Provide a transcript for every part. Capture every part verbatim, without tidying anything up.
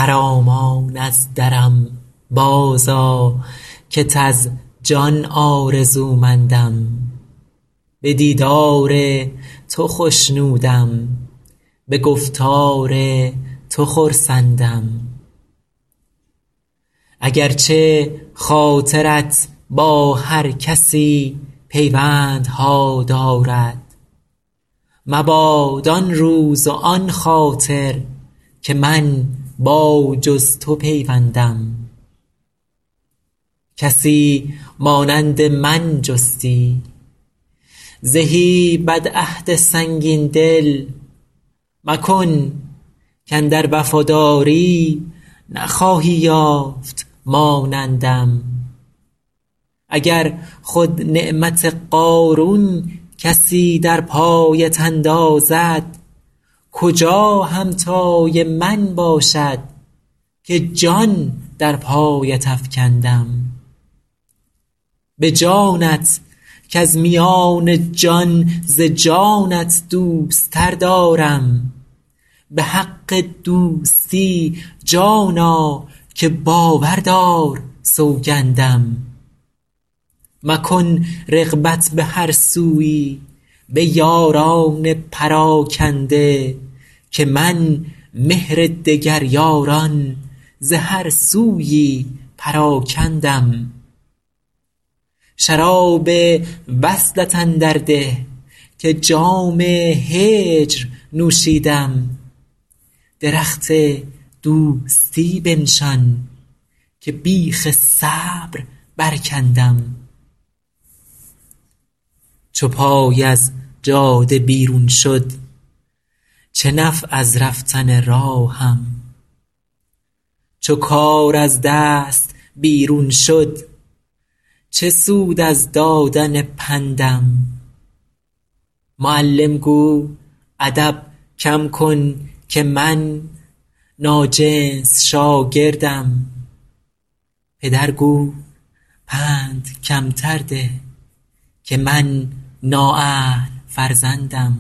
خرامان از درم بازآ کت از جان آرزومندم. به دیدار تو خوشنودم، به گفتار تو خرسندم. اگرچه خاطرت با هر کسی پیوندها دارد، مباد آن روز و آن خاطر که من با جز تو پیوندم. کسی مانند من جستی، زهی بدعهد سنگین دل. مکن کاندر وفاداری نخواهی یافت مانندم. اگر خود نعمت قارون کسی در پایت اندازد، کجا همتای من باشد که جان در پایت افکندم. به جانت کز میان جان ز جانت دوست تر دارم. به حق دوستی جانا که باور دار سوگندم. مکن رغبت به هر سویی به یاران پراکنده، که من مهر دگر یاران ز هر سویی پراکندم. شراب وصلت اندر ده که جام هجر نوشیدم. درخت دوستی بنشان که بیخ صبر برکندم. چو پای از جاده بیرون شد، چه نفع از رفتن راهم. چو کار از دست بیرون شد، چه سود از دادن پندم. معلم گو ادب کم کن که من ناجنس شاگردم. پدر گو پند کمتر ده که من نااهل فرزندم.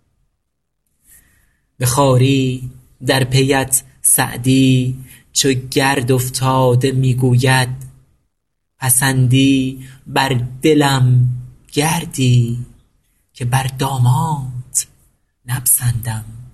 به خواری در پیت سعدی چو گرد افتاده می گوید. پسندی بر دلم گردی که بر دامانت نپسندم.